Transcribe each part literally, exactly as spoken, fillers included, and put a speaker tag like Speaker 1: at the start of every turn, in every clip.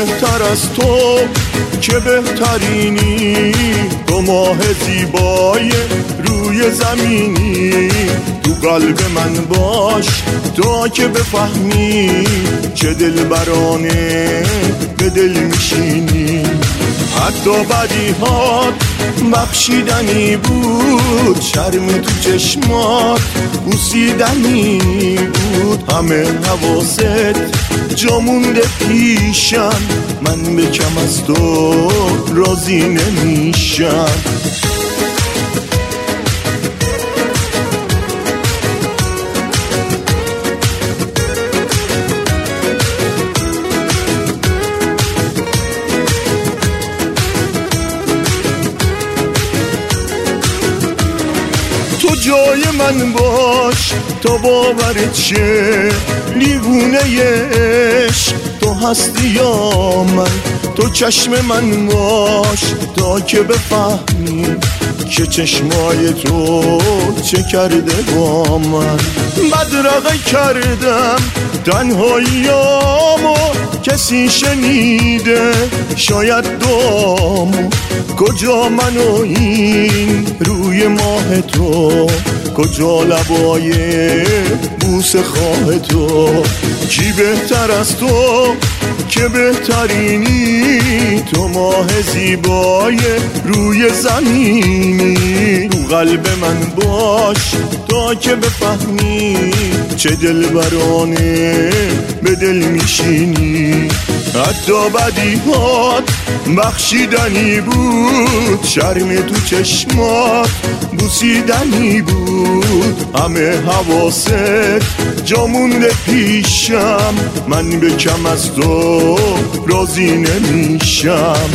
Speaker 1: بهتر از تو که بهترینی، تو ماه زیبای روی زمینی، تو قلب من باش تا که بفهمی چه دلبرانه به دل میشینی. حتی بدیهات بخشیدنی بود، شرم تو چشمات بوسیدنی بود، همه حواست جا مونده پیشم، من به کم از تو راضی نمیشم. تو جای من باش تا باورت شه، لیوونه عشق تو هستی یا من، تو چشم من باش تا که بفهمی که چشمای تو چه کرده با من. بدرقه کردم تنهاییامو، کسی شنیده شاید دامو، کجا من و این روی ماه تو، کجا لبای بوسه خواه تو. کی بهتر از تو که بهترینی، تو ماه زیبای روی زمینی، تو قلب من باش تا که بفهمی چه دلبرانه به دل میشینی. حتی بدیهات بخشیدنی بود، شرم تو چشمات بوسیدنی بود، همه حواست جا مونده پیشم، من به کم از تو راضی نمیشم.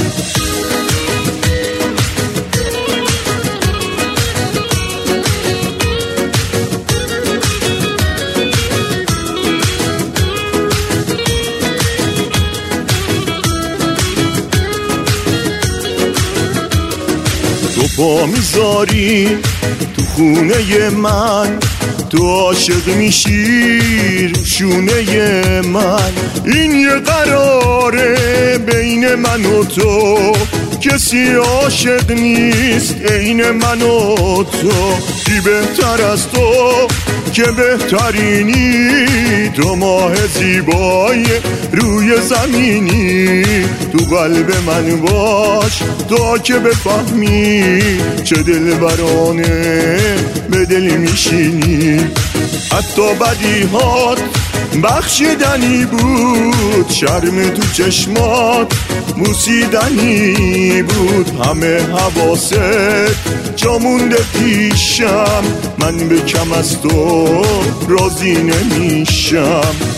Speaker 1: تو پا میذاری تو خونه من، تو عاشق میشی رو شونه من، این یه قراره بین من و تو، کسی عاشق نیست عین من و تو. کی بهتر از تو که بهترینی، تو ماه زیبای روی زمینی، تو قلب من باش تا که بفهمی چه دلبرانه به دل میشینی. حتی بدیهات بخشیدنی بود، شرم تو چشمات بوسیدنی بود، همه حواست جا مونده پیشم، من به کم از تو راضی نمیشم.